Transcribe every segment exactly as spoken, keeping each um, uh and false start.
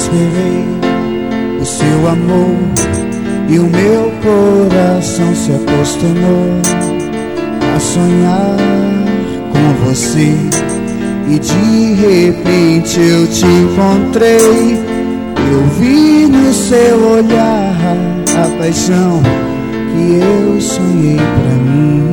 esperei o seu amor e o meu coração se acostumou a sonhar com você. E de repente eu te encontrei, eu vi no seu olhar a paixão que eu sonhei pra mim.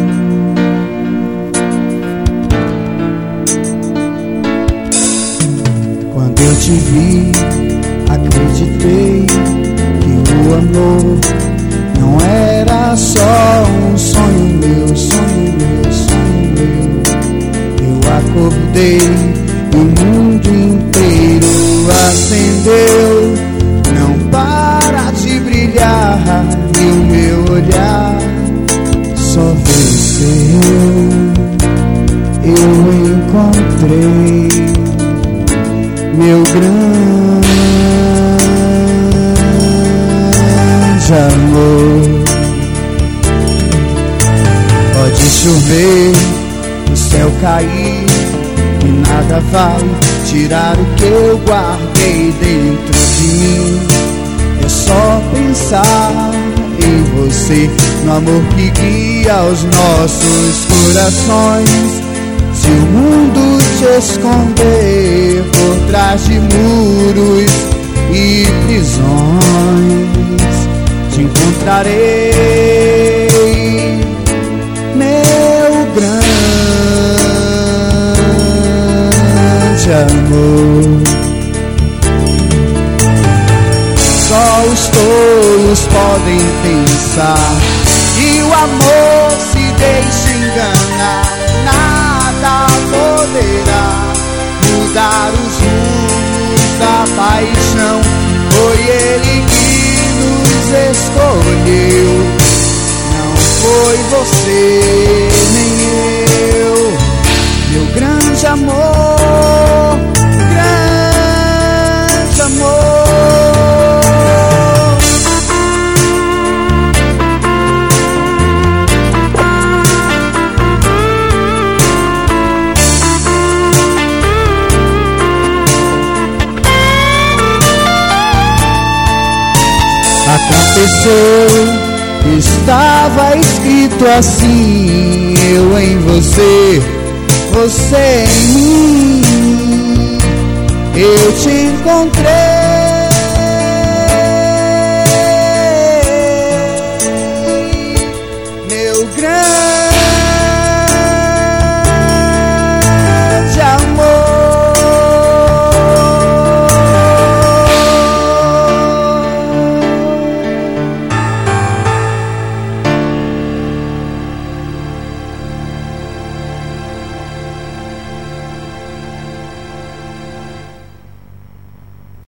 Quando eu te vi, acreditei que o amor não era só um sonho meu, sonho meu, sonho meu. Eu acordei e o mundo inteiro acendeu, não para de brilhar, e o meu olhar só veio seu. Eu encontrei meu grande amor. Pode chover, o céu cair, e nada vai tirar o que eu guardei dentro de mim. É só pensar em você, no amor que guia os nossos corações. Se o mundo te esconder por trás de muros e prisões, te encontrarei, meu grande amor. Só os tolos podem pensar que o amor se deixa enganar. Nada poderá mudar os rumos da paixão. Foi ele que nos escolheu, não foi você nem eu. Meu grande amor, grande amor. Aconteceu, estava escrito assim: eu em você, você em mim. Eu te encontrei, meu grande